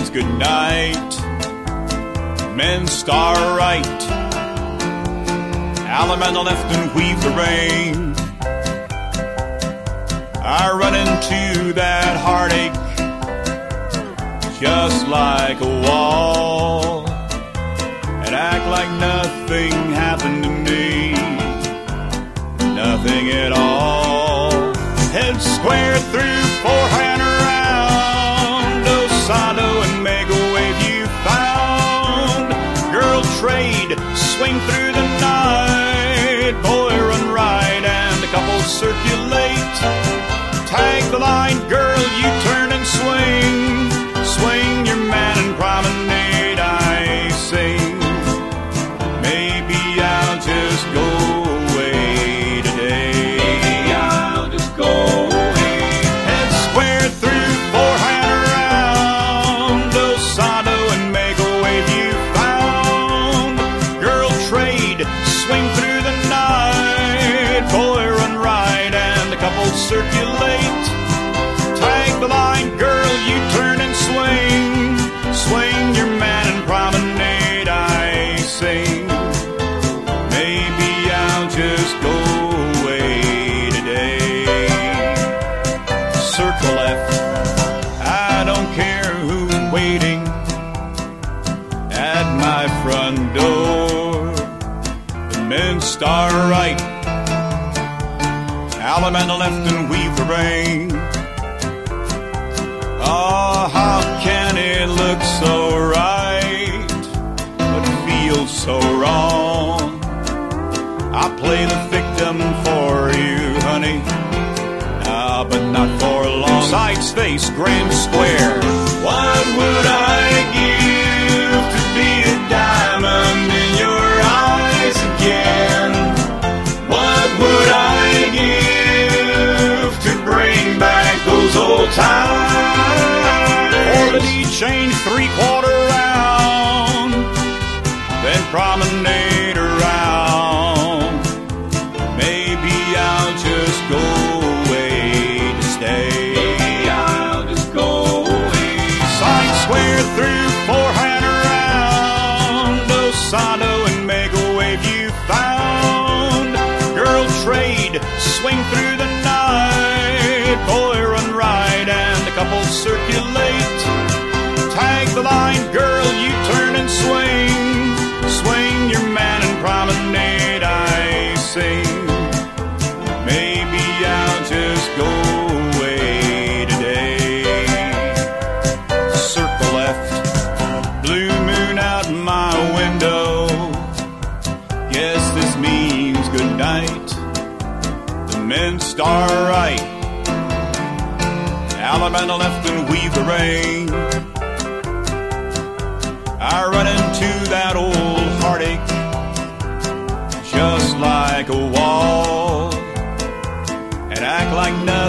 means good night. Men star right, Alum on the left and weave the rain. I run into that heartache just like a wall and act like nothing happened to me, nothing at all. Head square through, forehand around, Osado and make a wave you found. Girl trade, swing through the night, boy run right and a couple circulate. Tag the line, girl, you turn and swing. Swing your man and promenade, I sing. Maybe I'll just go away today. Maybe I'll just go away. Head square through, forehand around, Osado and make a wave you found. Girl trade, swing through the night, boy run right and a couple circulate. Tag the line, girl, you turn and swing. Swing your man and promenade, I sing. Maybe I'll just go away today. Circle left, I don't care who's waiting at my front door. The men star right, Alum on the left and weave the rain. Oh, how can it look so right, but feel so wrong? I play the victim for you, honey, but not for long. Sides face, grand square. What would I give to be a diamond in your eyes again? What would I give to bring back those old times? Or the D chain 3/4 round, then promenade around. Maybe I'll just go away to stay. Maybe I'll just go away. Side square through, forehand around, Osado and make a wave you found. Girl trade, swing through the night, boy run right and a couple circulate. Tag the line, girl, you turn and swing. Swing your man and promenade, I sing. Maybe I'll just go away today. Circle left, blue moon out my window. Guess this means good night. The men star right, Alum on the left and weave the rain. I run into that old heartache just like a wall and act like nothing